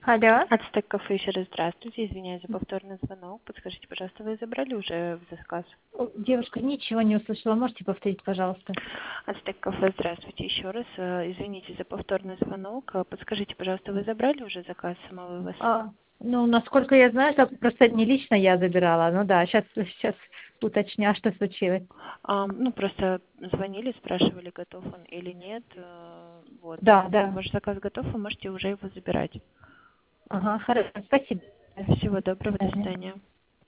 Алло. Ацтек кафе, еще раз здравствуйте. Извиняюсь за повторный звонок. Подскажите, пожалуйста, вы забрали уже в заказ? Девушка, ничего не услышала. Можете повторить, пожалуйста? Ацтек кафе, здравствуйте еще раз. Извините за повторный звонок. Подскажите, пожалуйста, вы забрали уже заказ самовывоз? Ну, насколько я знаю, это просто не лично я забирала. Ну да, сейчас уточню, а что случилось. Ну, просто звонили, спрашивали, готов он или нет. Вот. Да, да. Ваш заказ готов, вы можете уже его забирать. Ага, хорошо, спасибо. Всего До доброго, до свидания. свидания.